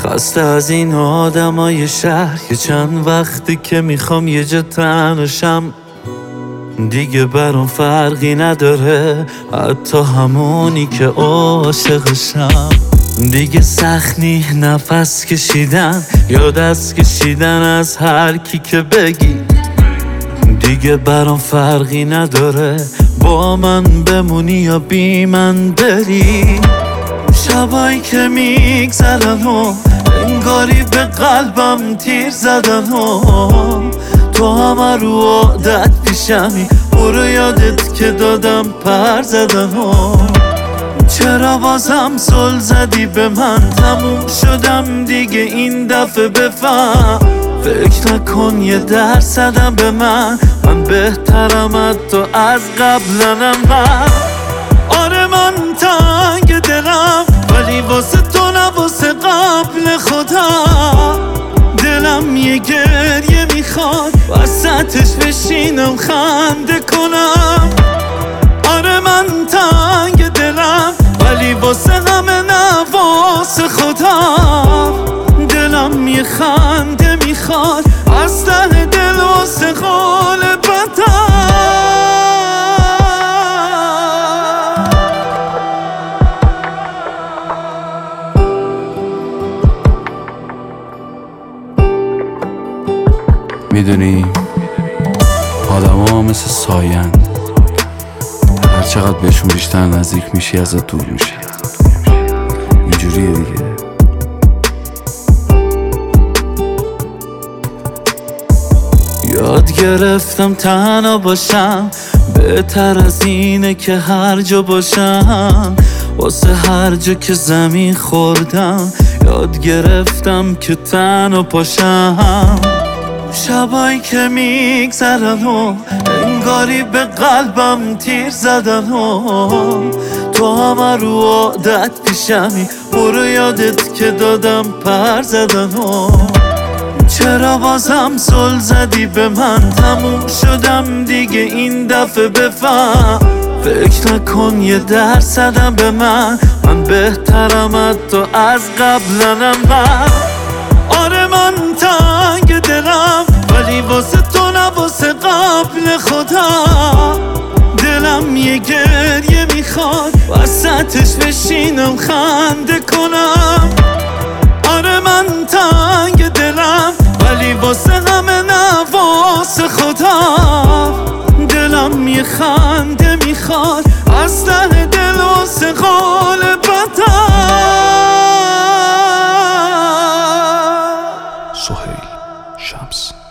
خسته از این آدمای شهر که چند وقتی که میخوام یه جا تنهاشم، دیگه برام فرقی نداره حتی همونی که عاشقشم. دیگه سخت نی نفس کشیدن یا دست کشیدن از هر کی که بگی، دیگه برام فرقی نداره با من بمونی یا بی من بری. شبایی که میگذرن و انگاری به قلبم تیر زدن و تو همه رو عادت پیشمی، برو یادت که دادم پر زدن و چرا بازم زل زدی به من؟ تموم شدم دیگه این دفعه بفهم، فکر نکن یه درصدم به من بهترم حتی از قبلنم. من آره من تنگ دلم ولی واسه تو نه واسه قبل خودم. دلم یه گریه میخواد وسطش بشینم خنده کنم. آره من تنگ دلم ولی واسه همه نه واسه خودم. دلم یه خنده میخواد از ته دل واسه قول بدم. میدونی آدم ها مثل ساین، هر چقدر بهشون بیشتر نزدیک میشی ازت دور میشی. اینجوریه دیگه. یاد گرفتم تنها باشم بهتر از اینه که هر جا باشم. واسه هر جا که زمین خوردم یاد گرفتم که تنها پاشم. شبایی که میگذرن و انگاری به قلبم تیر زدن و تو همه رو عادت پیشمی، برو یادت که دادم پر زدن و چرا بازم زل زدی به من؟ تموم شدم دیگه این دفعه بفهم، فکر نکن یه درصدم به من بهترم حتی از قبلنم. من آره من تنگ دلم ولی واسه تو نه واسه قبل خودم. دلم یه گریه میخواد وسطش بشینم خنده کنم. آره من تنگ دلم ولی واسه همه نه واسه خودم. دلم یه خنده میخواد از ته دل واسه قول بدم. سهیل شمس.